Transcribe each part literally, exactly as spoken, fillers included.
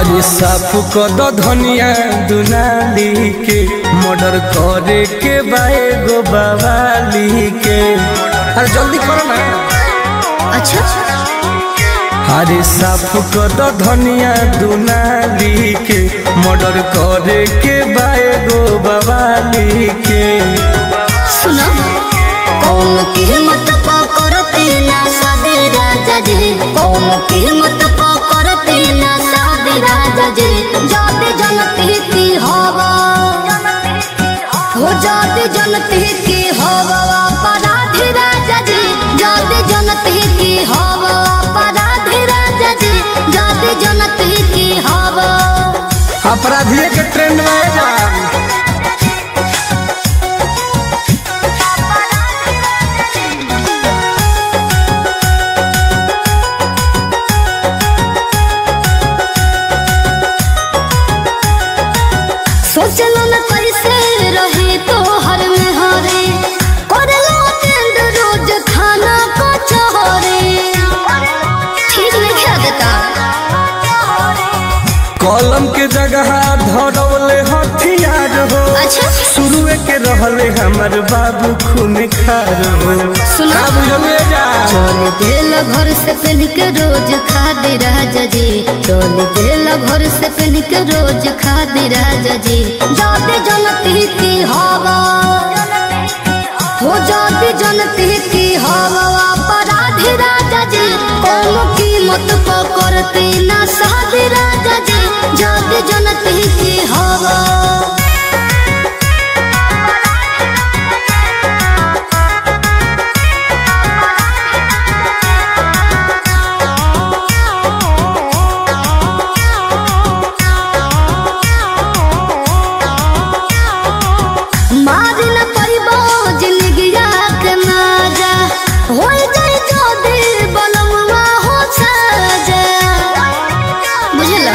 अरे साफ कद धनिया दुनाली के मर्डर करे के बाए गो बवाली के। अरे जल्दी करो ना। अच्छा अरे साफ कद धनिया दुनाली के मर्डर करे के बाए गो बवाली के। सुनो कौन की हिम्मत करते ना सादे राजा जी, कौन की हिम्मत करते ना सादे राजा जी। जाते जनते की हवा हो, जाते जनते की हवा अपराधी राजा जी। जाते जनते की हवा अपराधी राजा जी। जाते जनते की हवा अपराधी के ट्रेंड में जा। सोचलो न कैसे रहे तो हर में हरे करलो टेंड रोज खाना को चोरे। ठीक नहीं खा देता कलम के जगह धरौले हथियार हो। अच्छा शुरुए के रहले हमर बाबू खून खार हो। सुना जा चल दिल घर से पहन के रोज खा दे राजा जी। चल दिल घर से पहन के रोज खा दे राजा जी। जाते जनती की हवा हो, जाते जनती की हवा अपराधी राजा जी। कौन कीमत को करते ना साधे राजा जी। जाते जनती की हवा मार न पाइबो जिंदगिया के मजा हो जाए जो दिल बनवा हो सजा। बुझला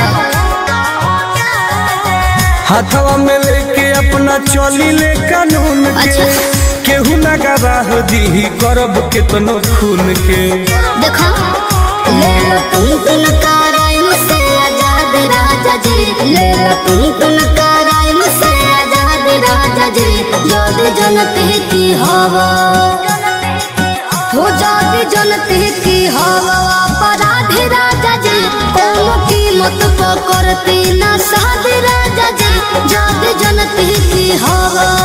हाथवा में लेके अपना चली ले कानून के। अच्छा। केहू ना गवाह दी करब केतनो खून के। देखो ले लो तुम तुम कराई मुझसे आजाद राजा जी। ले लो तुम तुम कराई मुझसे आजाद राजा जी। जाते जनते की हवा हो, जाते जनते की हवा अपराधी राजा जी। कौन कीमत को करते ना साधे राजा जी। जाते जनते की हवा